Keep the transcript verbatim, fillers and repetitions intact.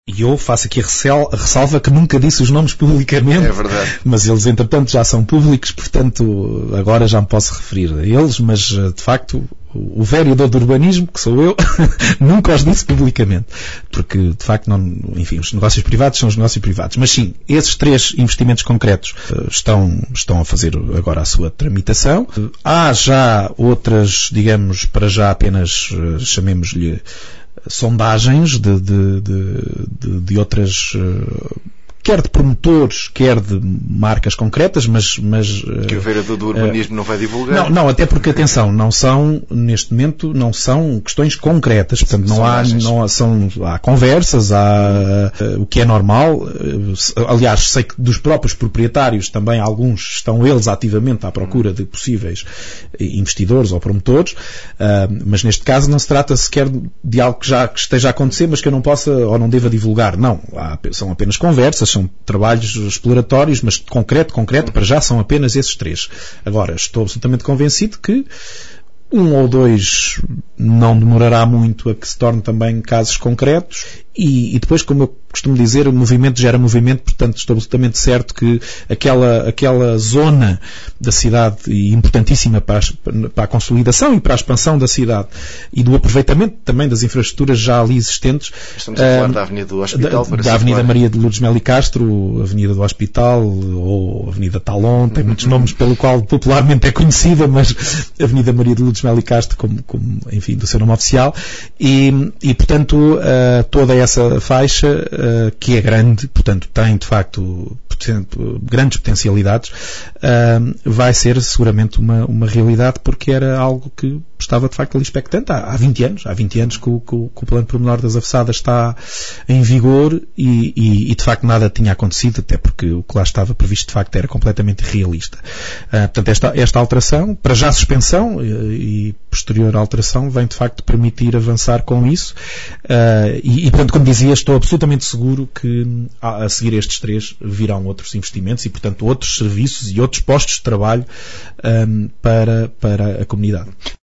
E eu faço aqui a recel- a ressalva que nunca disse os nomes publicamente. É verdade. Mas eles, entretanto, já são públicos, portanto, agora já me posso referir a eles, mas, de facto, o vereador do urbanismo, que sou eu, nunca os disse publicamente. Porque, de facto, não, enfim, os negócios privados são os negócios privados. Mas sim, esses três investimentos concretos uh, estão, estão a fazer agora a sua tramitação. Uh, há já outras, digamos, para já apenas, uh, chamemos-lhe, sondagens de, de, de, de, de outras, quer de promotores, quer de marcas concretas, mas... mas que o vereador do urbanismo uh, não vai divulgar? Não, não, até porque, atenção, não são, neste momento, não são questões concretas, portanto, não há, não há, são, há conversas, há uh, o que é normal, uh, aliás, sei que dos próprios proprietários também alguns estão eles ativamente à procura de possíveis investidores ou promotores, uh, mas neste caso não se trata sequer de algo que já que esteja a acontecer, mas que eu não possa ou não deva divulgar, não, há, são apenas conversas, são trabalhos exploratórios, mas concreto, concreto, para já são apenas esses três. Agora, estou absolutamente convencido que um ou dois não demorará muito a que se torne também casos concretos e, e depois, como eu costumo dizer, o movimento gera movimento, portanto estou absolutamente certo que aquela, aquela zona da cidade e importantíssima para a, para a consolidação e para a expansão da cidade e do aproveitamento também das infraestruturas já ali existentes. Estamos a falar uh, da Avenida do Hospital. Da, da Avenida Maria de Lourdes Melo e Castro, Avenida do Hospital ou Avenida Talon, tem muitos nomes pelo qual popularmente é conhecida, mas Avenida Maria de Lourdes Melo e Castro como, como, enfim, do seu nome oficial e, e portanto uh, toda essa faixa uh, que é grande, portanto tem de facto grandes potencialidades, uh, vai ser seguramente uma, uma realidade porque era algo que estava de facto ali expectante há, há vinte anos, há vinte anos que o, que o, que o plano pormenor das Avessadas está em vigor e, e, e de facto nada tinha acontecido, até porque o que lá estava previsto de facto era completamente irrealista. Uh, portanto esta, esta alteração, para já suspensão e, e posterior alteração, vem de facto permitir avançar com isso uh, e, e portanto, como dizia, estou absolutamente seguro que a, a seguir estes três virão outros investimentos e portanto outros serviços e outros postos de trabalho um, para, para a comunidade.